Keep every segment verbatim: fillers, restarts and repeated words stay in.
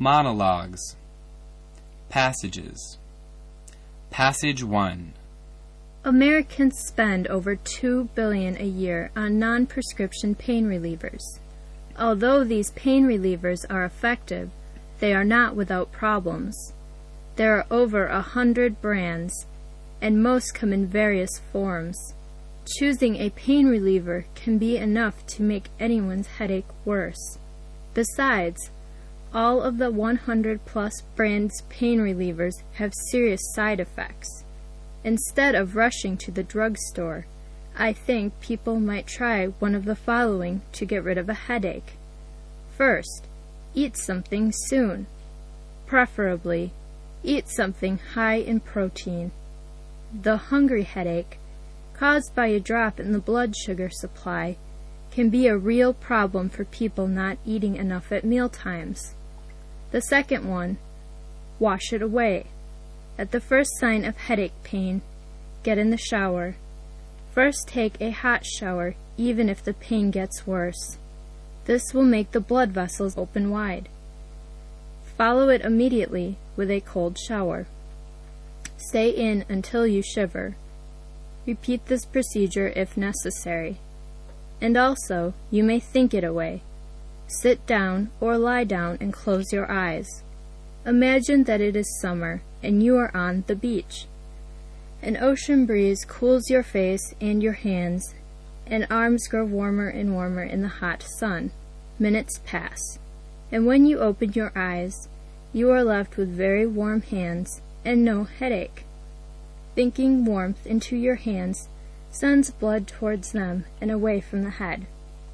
Monologues. Passages. Passage one. Americans spend over two billion dollars a year on non-prescription pain relievers. Although these pain relievers are effective, they are not without problems. There are over a hundred brands, and most come in various forms. Choosing a pain reliever can be enough to make anyone's headache worse. Besides, all of the one hundred plus brands pain relievers have serious side effects. Instead of rushing to the drugstore, I think people might try one of the following to get rid of a headache. First, eat something soon. Preferably, eat something high in protein. The hungry headache, caused by a drop in the blood sugar supply, can be a real problem for people not eating enough at mealtimes. The second one, wash it away. At the first sign of headache pain, get in the shower. First take a hot shower, even if the pain gets worse. This will make the blood vessels open wide. Follow it immediately with a cold shower. Stay in until you shiver. Repeat this procedure if necessary. And also, you may think it away. Sit down or lie down and close your eyes. Imagine that it is summer and you are on the beach. An ocean breeze cools your face and your hands, and arms grow warmer and warmer in the hot sun. Minutes pass, and when you open your eyes, you are left with very warm hands and no headache. Thinking warmth into your hands sends blood towards them and away from the head.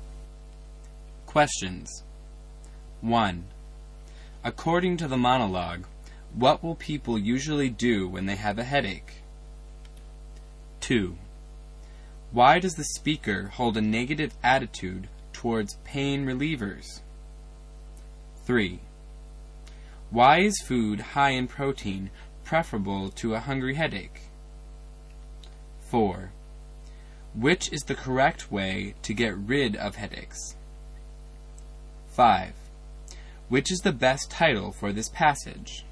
Questions. one. According to the monologue, what will people usually do when they have a headache? two. Why does the speaker hold a negative attitude towards pain relievers? three. Why is food high in protein preferable to a hungry headache? four. Which is the correct way to get rid of headaches? five. Which is the best title for this passage?